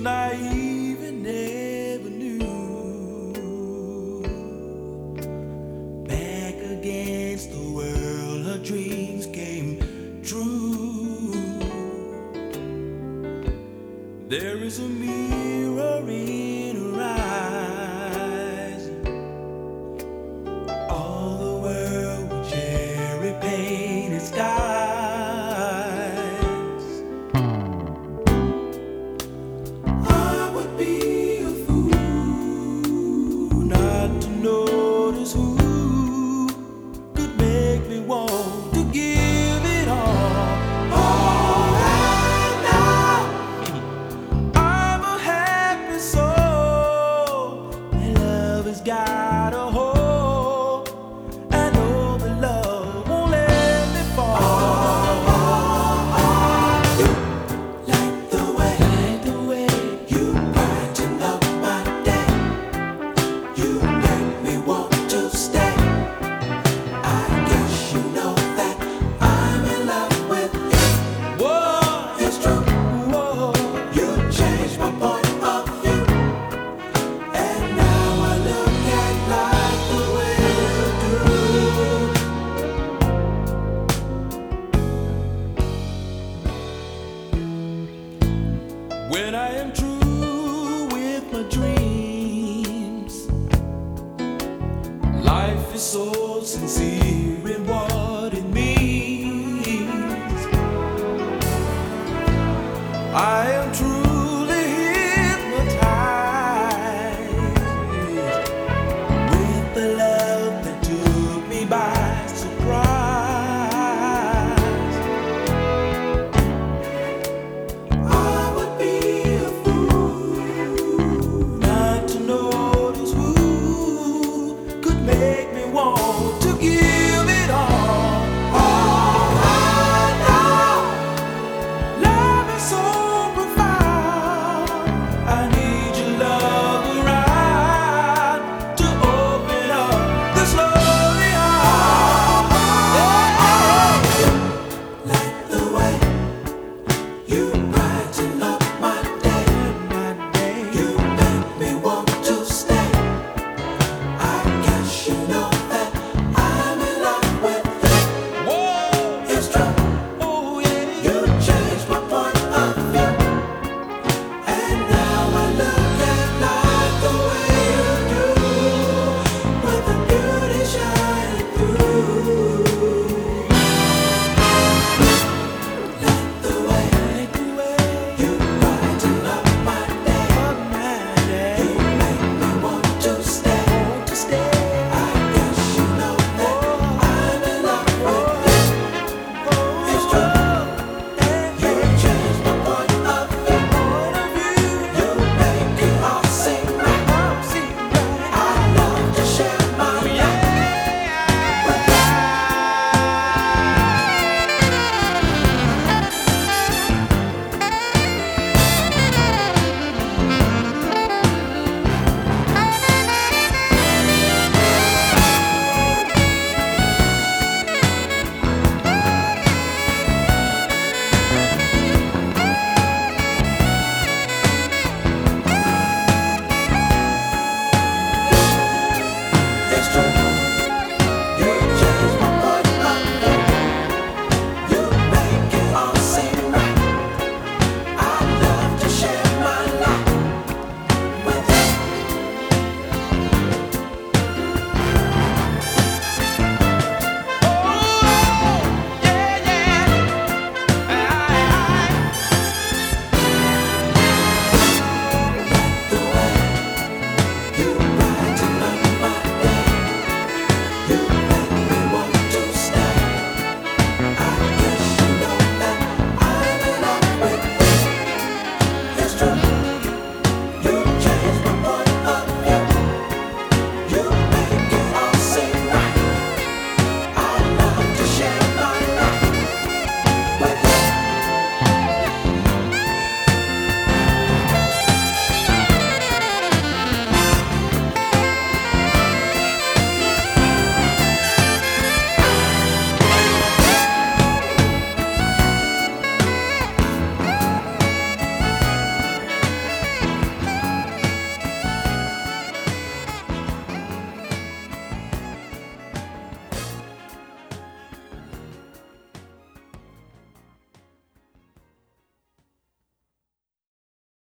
naive and never knew. Back against the world, her dreams came true. There is a mirror in her eyes. All the world with cherry painted skies. I would be a fool not to notice who could make me want to give it all. All right now, I'm a happy soul. My love has got a hold. I know the love won't let me fall. You like the way you brighten up my day. You make me want to stay. I guess you know that I'm in love with you. Whoa, it's true. Whoa, you changed my point of view, and now I look at life the way you do. When I am true with my dreams, life is so sincere in what it means. I am true